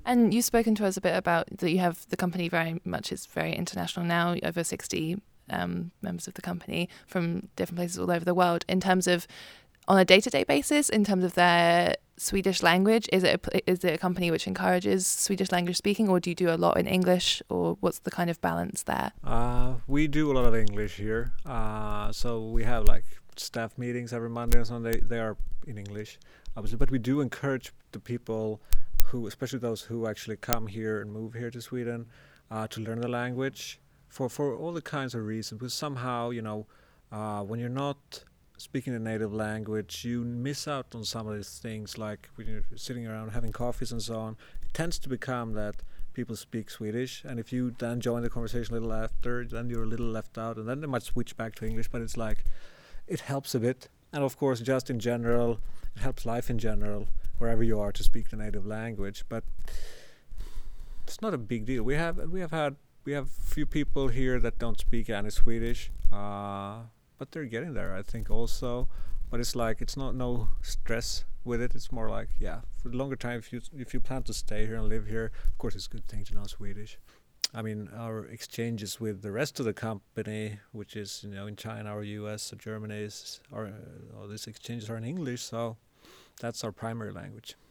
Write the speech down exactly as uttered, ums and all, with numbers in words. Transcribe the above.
And you've spoken to us a bit about that you have the company very much is very international now, over sixty um, members of the company from different places all over the world. In terms of on a day-to-day basis, in terms of their Swedish language, is it a, is it a company which encourages Swedish language speaking, or do you do a lot in English, or what's the kind of balance there? Uh, we do a lot of English here. Uh, so we have like staff meetings every Monday and Sunday. They are in English, obviously, but we do encourage the people who, especially those who actually come here and move here to Sweden, uh, to learn the language for, for all the kinds of reasons. Because somehow, you know, uh, when you're not speaking the native language, you miss out on some of these things, like when you're sitting around having coffees and so on. It tends to become that people speak Swedish, and if you then join the conversation a little after, then you're a little left out, and then they might switch back to English, but it's like, it helps a bit. And of course, just in general, it helps life in general, wherever you are, to speak the native language. But it's not a big deal. We have we have had we have few people here that don't speak any Swedish, uh, but they're getting there, I think, also. But it's like, it's not no stress with it. It's more like, yeah, for the longer time, if you if you plan to stay here and live here, of course it's a good thing to know Swedish. I mean, our exchanges with the rest of the company, which is, you know, in China or U S or Germany, is, or uh, all these exchanges are in English, so that's our primary language.